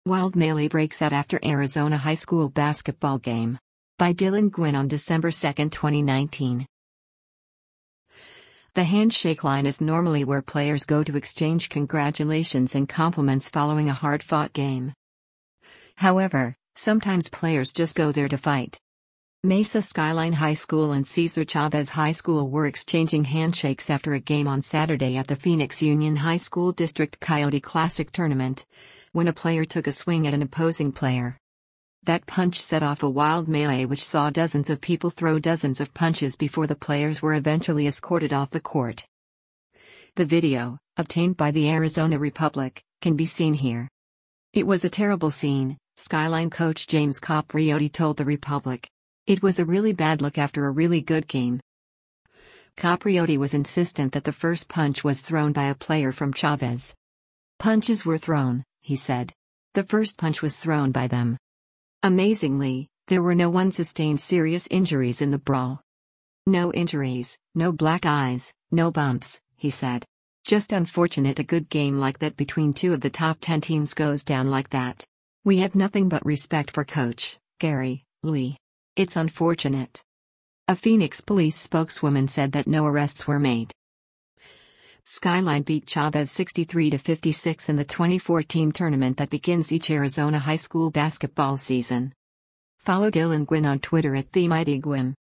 Wild melee breaks out after Arizona high school basketball game. By Dylan Gwynn on December 2, 2019. The handshake line is normally where players go to exchange congratulations and compliments following a hard-fought game. However, sometimes players just go there to fight. Mesa Skyline High School and Cesar Chavez High School were exchanging handshakes after a game on Saturday at the Phoenix Union High School District Coyote Classic Tournament, when a player took a swing at an opposing player. That punch set off a wild melee which saw dozens of people throw dozens of punches before the players were eventually escorted off the court. The video, obtained by the Arizona Republic, can be seen here. "It was a terrible scene," Skyline coach James Capriotti told the Republic. "It was a really bad look after a really good game." Capriotti was insistent that the first punch was thrown by a player from Chavez. "Punches were thrown," he said. "The first punch was thrown by them. Amazingly, there were no unsustained serious injuries in the brawl. No injuries, no black eyes, no bumps," he said. "Just unfortunate a good game like that between two of the top 10 teams goes down like that. We have nothing but respect for Coach Gary Lee. It's unfortunate." A Phoenix police spokeswoman said that no arrests were made. Skyline beat Chavez 63-56 in the 2014 tournament that begins each Arizona high school basketball season. Follow Dylan Gwynn on Twitter @TheMightyGwynn.